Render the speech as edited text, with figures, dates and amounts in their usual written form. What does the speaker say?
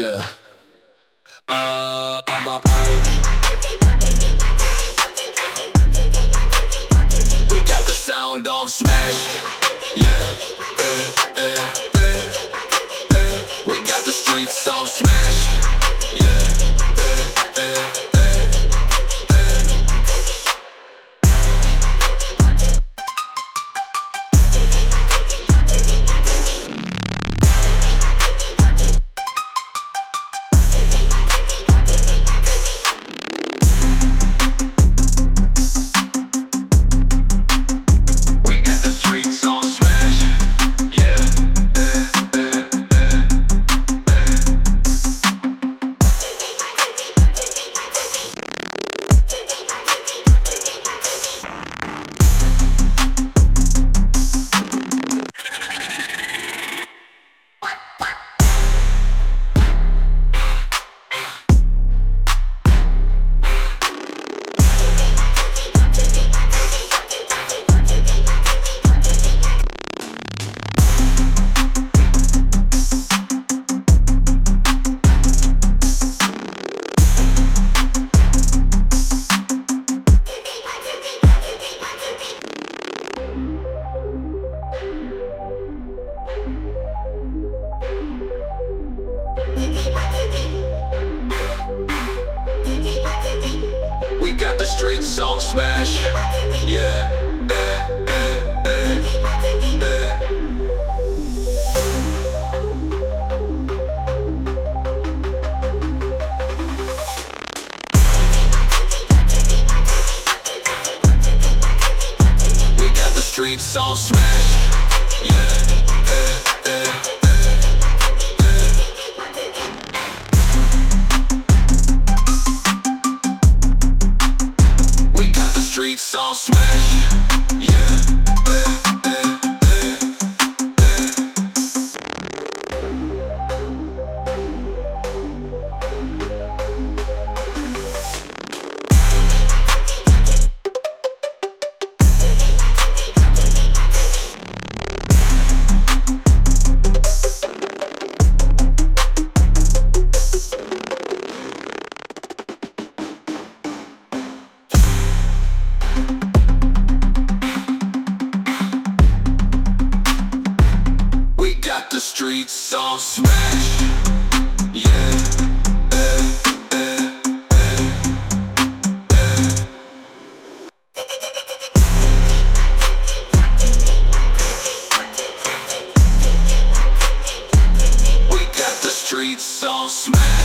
Yeah. I'm a We got the sound on smash. Yeah. We got the streets on smash. Yeah. We got the streets on smash. Yeah. We got the streets on smash. Yeah. Streets all smash, yeah. The streets all smash, yeah. We got the streets all smash.